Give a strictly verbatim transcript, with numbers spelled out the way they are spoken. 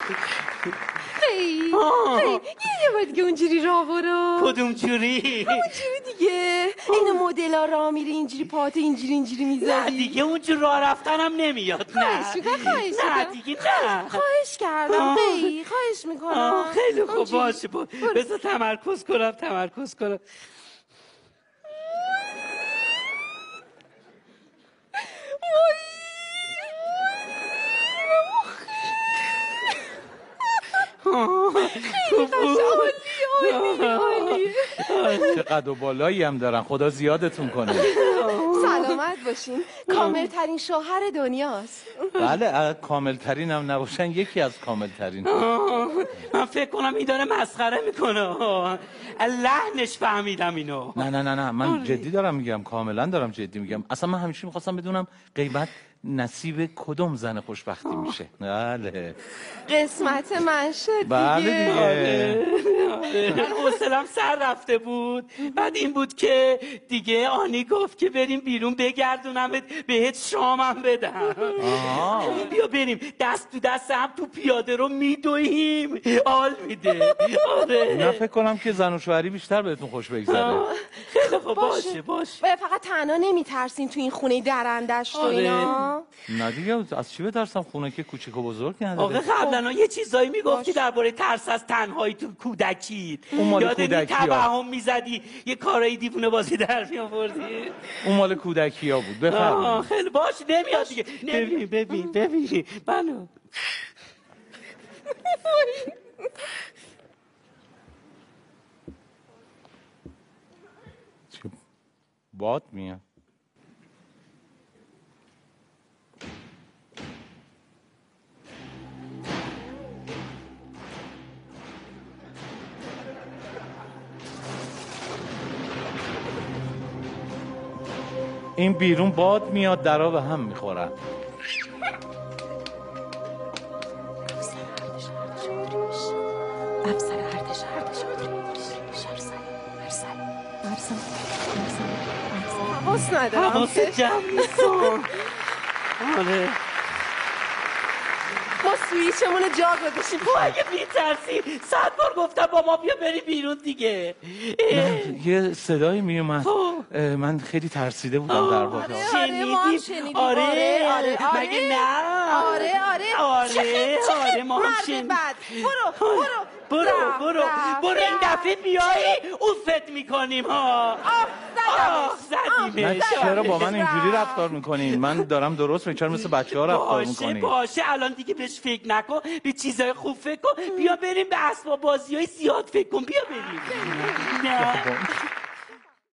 هی هی یه بار دیگه اونجوری راه برو. کدوم جوری؟ همونجوری دیگه. این مدل ها راه میری اینجوری پات اینجوری اینجوری میذاری. نه دیگه اونجور راه رفتنم نمیاد. نه خواهش میکنم خواهش نه میکنم. دیگه نه خواهش کردم. هی خواهش میکنم. خیلی خوب باشه. بذار تمرکز کنم تمرکز کنم. خیلی قشنگ. عالی عالی عالی. چه قد و بالایی هم دارن، خدا زیادتون کنه. سلامت باشین. کامل ترین شوهر دنیاست. بله کامل ترین هم نباشن یکی از کامل ترین. من فکر کنم این داره مسخره میکنه. لحنش فهمیدم اینو. نه نه نه نه من جدی دارم میگم، کاملا دارم جدی میگم. اصلا من همیشه میخواستم بدونم قیمت نصیب کدوم زن خوشبختی میشه. بله قسمت من شد دیگه. بله دیگه. من حوصلم سر رفته بود. بعد این بود که دیگه آنی گفت که بریم بیرون بگردونمت بهت شامم بدم. بیا بریم دست تو دست هم تو پیاده رو میدویم. حال میده. آره نه فکر کنم که زن و شوهری بیشتر بهتون خوش بگذره. خیلی خوب باشه باشه. فقط تنها نمیترسین تو این خونه درندشت و اینا؟ نه دیگه از چی بترسم؟ خونه که کوچیک و بزرگ نداره. آقا قبلا یه چیزایی میگفتی درباره ترس از تنهایی تو کودکیت. اون مال کودکی ها. توهم میزدی یه کارایی دیوونه بازی در میآوردی. اون مال کودکی ها بود. بفرمایید. خیلی باش نمیاد دیگه. ببین ببین ببین بنو باد میاد. این بیرون باد میاد درا به هم میخورن. افسر ارتش ارتش حواس ندارم. حواس جمع نیستم. آره ما سویچمون جا گذاشتیم. تو اگه میترسی صد بار گفتم با ما بیا بری بیرون دیگه. نه یه صدایی میومد. من خیلی ترسیده بودم در واقع. شنیدیم. آره آره مگه نه؟ آره آره آره آره ما هم شنیدیم. برو برو برو برو برو این دفعه بیایی اوفت میکنیم ها. آه زدیمش. نه چرا با من اینجوری رفتار میکنین؟ من دارم درست میگم. چرا مثل بچه ها رفتار میکنین؟ باشه باشه الان دیگه بهش فکر نکن. به چیزای خوب فکر کن. بیا بریم به اسباب بازی های زیاد فکر کن. بیا بریم. نه